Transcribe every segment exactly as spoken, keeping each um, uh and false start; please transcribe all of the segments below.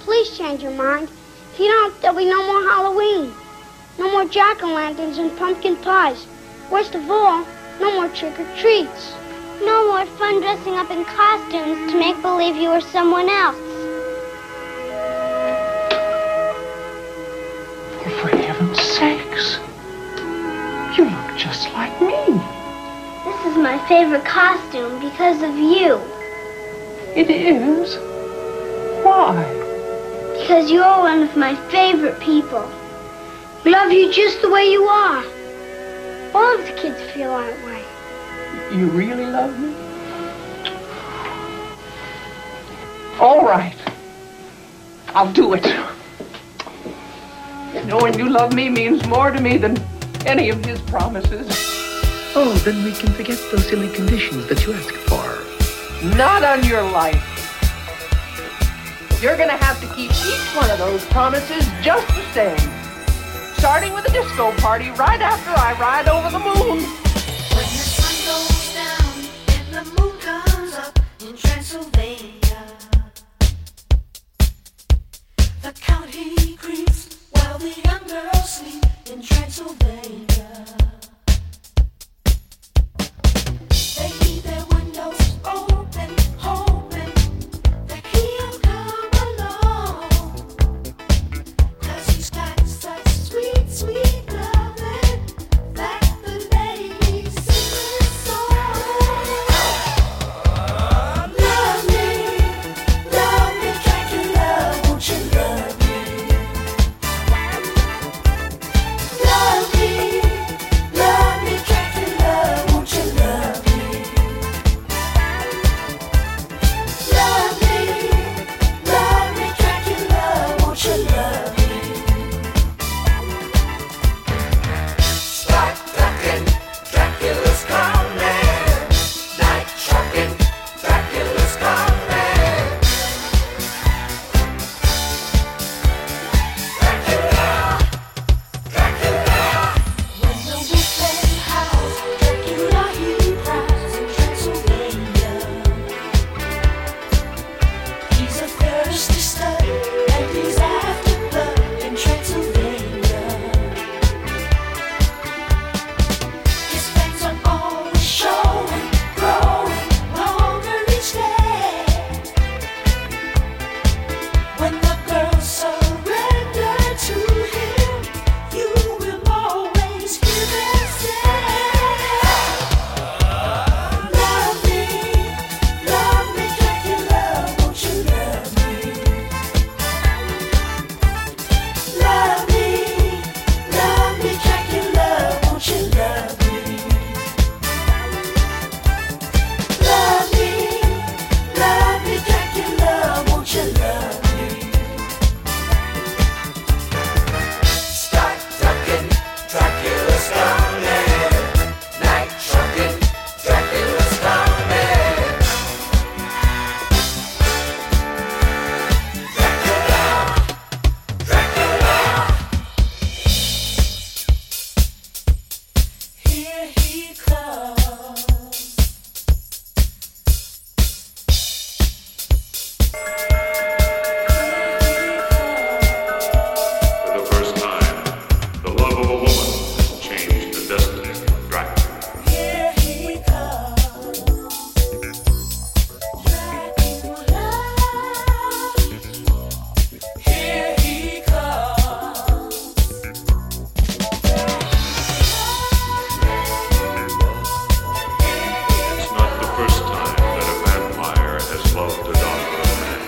Please change your mind. If you don't, there'll be no more Halloween. No more jack-o'-lanterns and pumpkin pies. Worst of all, no more trick-or-treats. No more fun dressing up in costumes to make believe you were someone else. For heaven's sakes, you look just like me. This is my favorite costume because of you. It is? Why? Because you're one of my favorite people. We love you just the way you are. All of the kids feel that way. You really love me? All right. I'll do it. Knowing you love me means more to me than any of his promises. Oh, then we can forget those silly conditions that you asked for. Not on your life. You're gonna have to keep each one of those promises just the same. Starting with a disco party right after I ride over the moon. When the sun goes down and the moon comes up in Transylvania, the count he creeps while the young girls sleep in Transylvania. They keep their windows open, hoping that he'll come along, 'cause he's got such sweet, sweet loving that the ladies sing his song. Love me, love me, Dracula, won't you love me? Love me, love me, Dracula, won't you love me? Love me, love me, Dracula, won't you love me? Start ducking, Dracula's coming. Night trucking, Dracula's coming. Dracula, Dracula. When the weekend howls, Dracula he prowls in Transylvania. He's a thirsty stud, and he's after blood in Transylvania. His fangs are always showing, growing longer each day. When the girls surrender to him, you will always hear them say, love me, love me, Dracula, won't you love me? Love me, love me, Dracula, won't you love me? Love me, love me, Dracula, won't you love me? Start ducking, Dracula's coming. Night trucking, Dracula's coming. Dracula, Dracula. Here he comes. For the first time, the love of a woman changed the destiny of Dracula. Here he comes. Dracula. Here he comes. It's not the first time that a vampire has loved a daughter of man.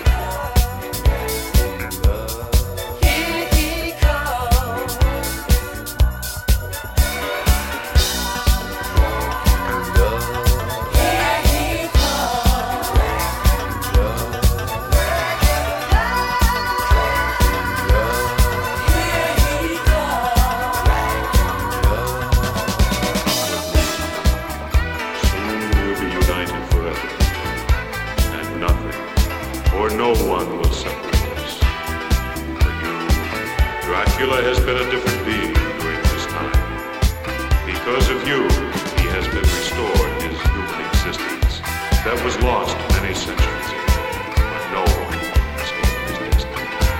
Here he comes. Here he Soon we'll be united forever, and nothing or no one will separate us. For you, Dracula has been a different being during this time. Because of you, he has been restored his human existence that was lost many centuries ago. But no one will escape his destiny.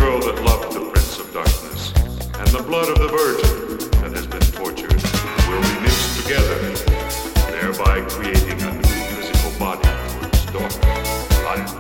world that loved the Prince of Darkness, and the blood of the Virgin that has been tortured will be mixed together, thereby creating a new physical body for its daughter, Life.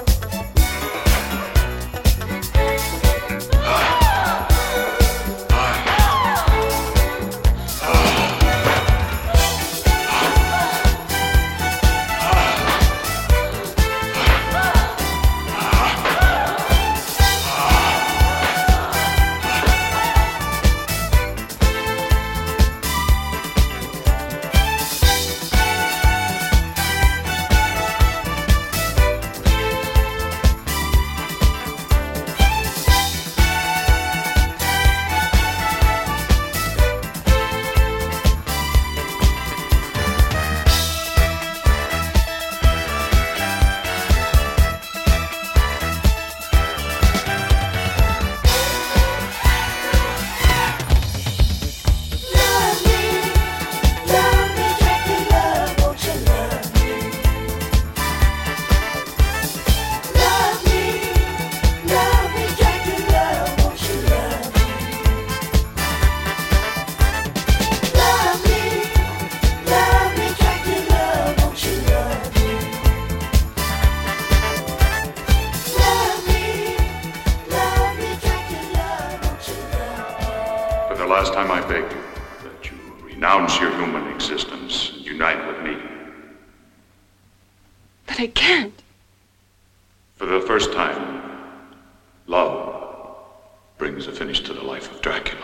Last time I begged you that you renounce your human existence and unite with me. But I can't. For the first time, love brings a finish to the life of Dracula.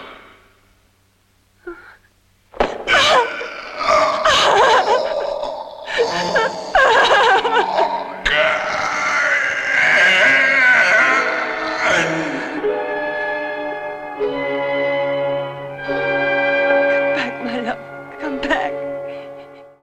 Come back.